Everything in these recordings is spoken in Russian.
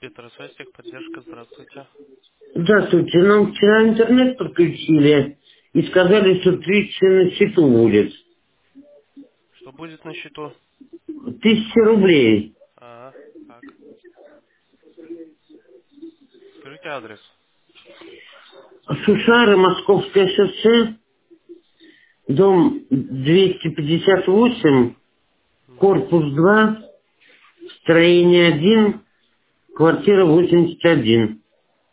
Петросвязь, техподдержка, здравствуйте. Здравствуйте. Нам вчера интернет подключили и сказали, что 3000 на счету будет. Что будет на счету? 1000 рублей. Так. Скажите адрес. Сушары, Московское шоссе, дом 258, Угу. корпус 2, строение 1, квартира 81.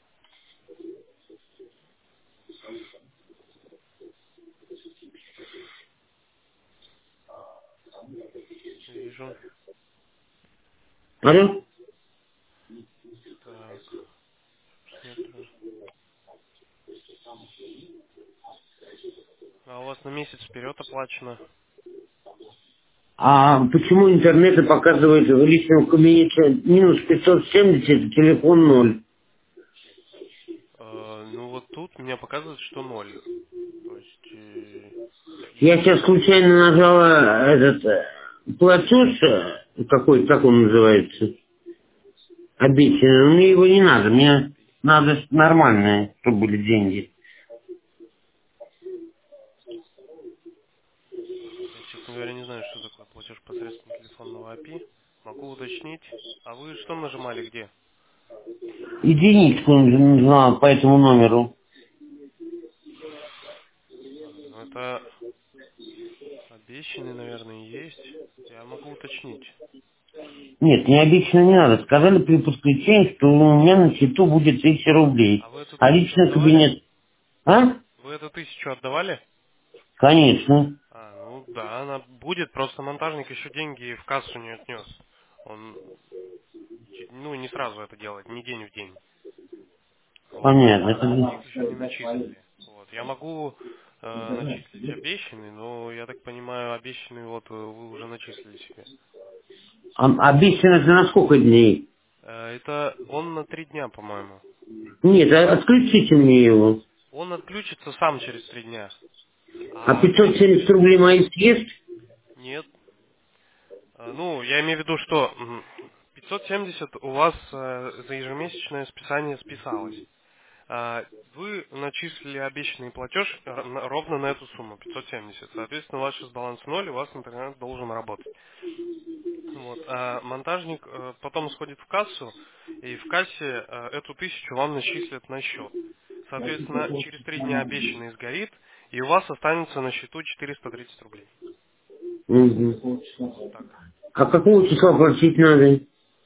Вижу. Алло? Так, посмотрю. А у вас на месяц вперед оплачено? А почему интернет показывает в личном кабинете минус 570, телефон 0? Ну вот тут мне показывает, что ноль. То есть, Я сейчас случайно нажала этот платеж, какой, как он называется, обещанный, но мне его не надо, мне надо нормальное, чтобы были деньги. я, честно говоря, не знаю, что такое платеж посредством телефонного API. Могу уточнить. А вы что нажимали где? Единичку нужна по этому номеру. Ну это обещанный, наверное, есть. Я могу уточнить. Нет, мне обещанно не надо. Сказали при подключении, что у меня на счету будет 1000 рублей. А вы эту А 1000 личный отдавали? кабинет... А? Вы эту 1000 отдавали? Конечно. Ну да, она будет, просто монтажник еще деньги в кассу не отнес. Он, ну, не сразу это делает, не день в день. Вот, Понятно. их еще не начислили. Вот, я могу начислить обещанный, но я так понимаю, обещанный вот вы уже начислили себе. Обещано это на сколько дней? Это он на 3 дня, по-моему. Нет, отключите мне его. Он отключится сам через 3 дня. А А 570 рублей мои съест? нет. Ну, я имею в виду, что 570 у вас за ежемесячное списание списалось. Вы начислили обещанный платеж ровно на эту сумму, 570. Соответственно, у вас сейчас баланс 0, и у вас интернет должен работать. Вот. А монтажник потом сходит в кассу, и в кассе эту 1000 вам начислят на счет. Соответственно, через 3 дня обещанный сгорит, и у вас останется на счету 430 рублей. Мгм. Вот так. А какого числа платить надо?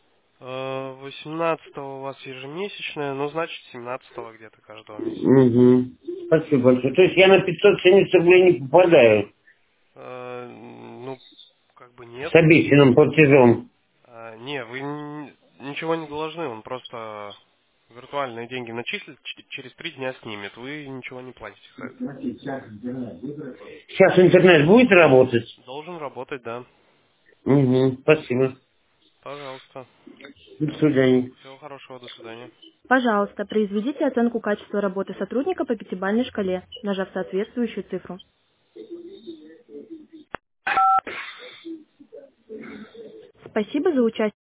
18 у вас ежемесячная, ну, значит, 17 где-то каждого месяца. Угу. Спасибо большое. То есть я на 570 рублей не попадаю Ну, как бы нет. с обещанным платежом. Не, вы ничего не должны, он просто виртуальные деньги начислит, через 3 дня снимет, вы ничего не платите за это. Сейчас интернет будет работать? Должен работать, да. Угу. Спасибо. Пожалуйста. До свидания. Всего хорошего, до свидания. Пожалуйста, произведите оценку качества работы сотрудника по пятибалльной шкале, нажав соответствующую цифру. Спасибо за участие.